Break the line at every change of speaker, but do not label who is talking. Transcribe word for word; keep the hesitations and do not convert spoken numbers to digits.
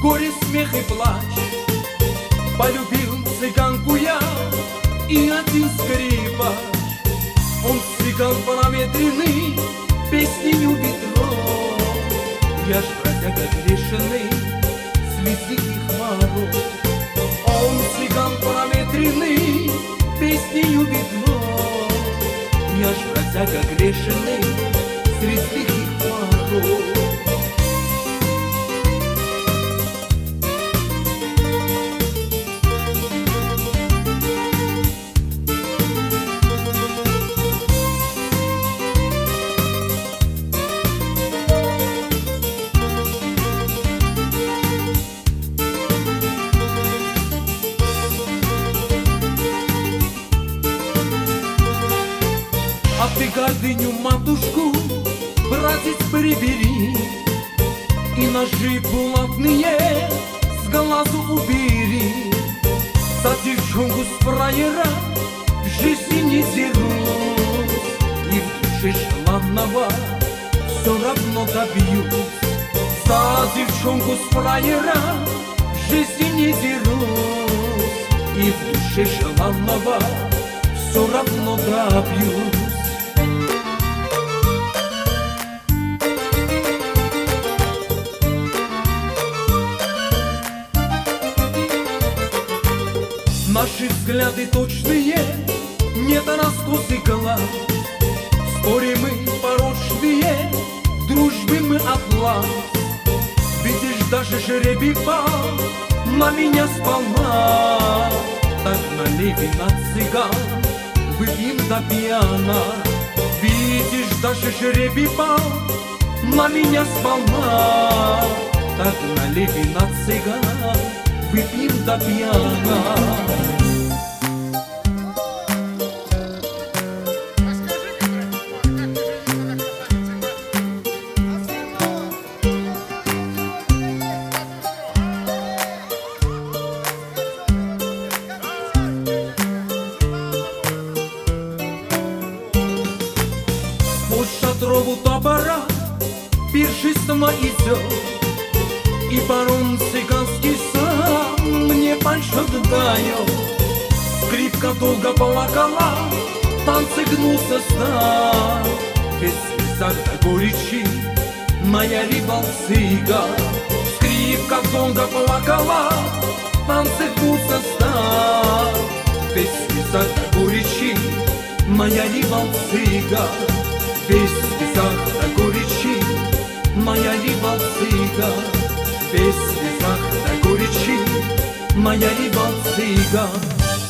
горе, смех и плач. Полюбил цыганку я и один скрипач. Он цыган проветренный, песни любит рок. Я ж бродяга грешный, среди их морок. Он цыган проветренный, песни любит рок. Я ж бродяга грешный, среди их морок. А ты гордыню матушку, братец, прибери, и ножи булатные с глазу убери. За девчонку с фраера в жизни не дерусь, и в душе желанного все равно добьюсь. За девчонку с фраера в жизни не дерусь, и в душе желанного все равно добьюсь. Наши взгляды точные, нет раскосы глаз. В споре мы порочные, в дружбе мы атлас. Видишь, даже жребий пал на меня сполна. Так налей вина, цыган, выпьем до пьяна. Видишь, даже жребий пал на меня сполна. Так налей вина, цыган, выпьем до пьяна. По шатрову табора пиршество идет, и барон цыганский сам мне подсчет дает. Скрипка долго плакала, танцы гнулся стан. Без слезах до горечи моя револцыга. Скрипка долго плакала, танцы гнулся стан. Без слезах до горечи моя револцыга. Без слезах до горечи моя револцыга. Без слезах до горечи моя револцыга.